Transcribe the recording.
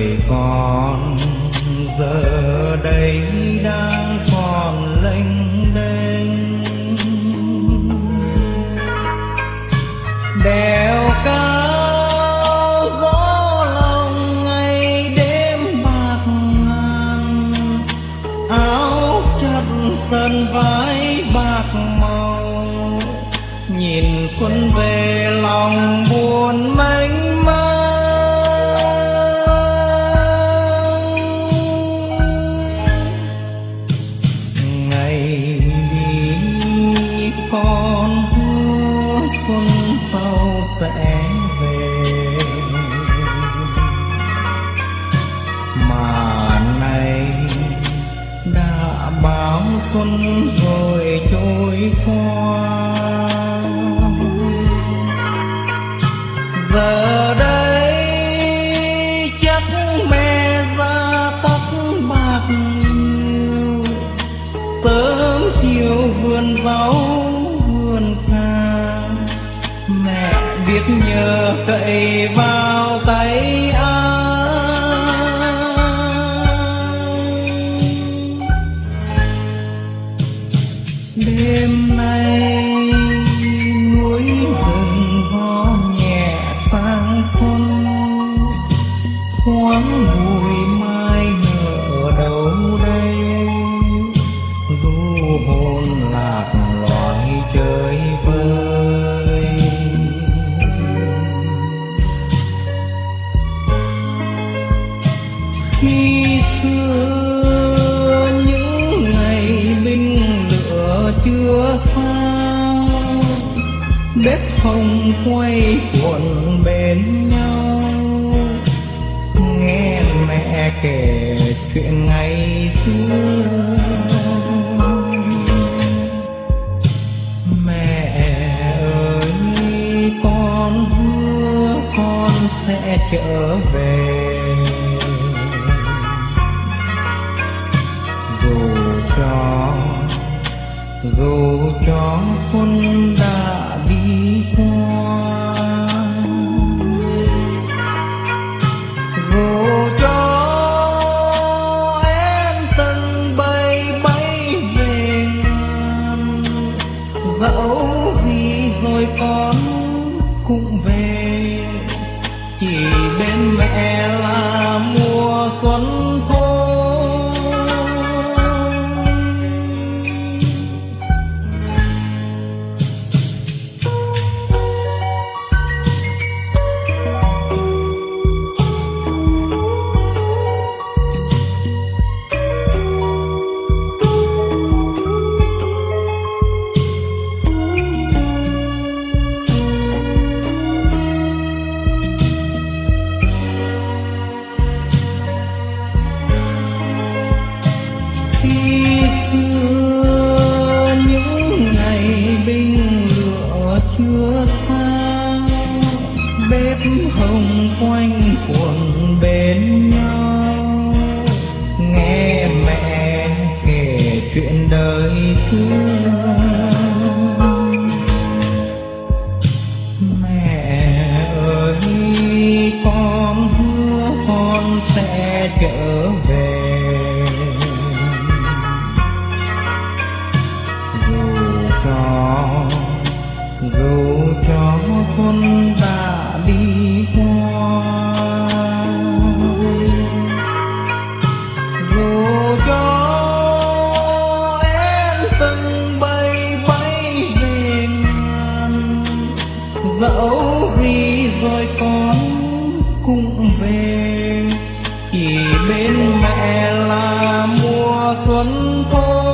người con giờ đây đang còn lênh đênh đèo cao gió lòng ngày đêm bạc ngàn áo chất sân vái bạc màu nhìn xuân về lòng buồn mênh mang ngày đi con hứa xuân sau sẽ về mà này đã báo xuân rồi trôi qua giờ đây chắc mẹ ra tóc bạc nhiều sớm chiều vườn rau vườn ca mẹ biết nhờ cậy vào tay ai đêm nay núi rừng gió nhẹ sang xuân thoáng mùi mai nở đâu đây du hồn lạc loài chơi vơi khi xưa những ngày binh lửa chưa phai bếp hồng quay cuộn bên nhau nghe mẹ kể chuyện ngày xưa mẹ ơi con hứa con sẽ trở về dù cho xuân đã đi qua dù cho em từng bay bay về ngàn dẫu gì rồi con cũng về chỉ bên mẹ là mùa xuân thôi bếp hồng quanh quần bên nhau nghe mẹ kể chuyện đời xưa mẹ ơi con hứa con sẽ trở về dù cho xuân đã đi qua dù cho em từng bay bay về ngàn dẫu gì rồi con cũng về chỉ bên mẹ là mùa xuân thôi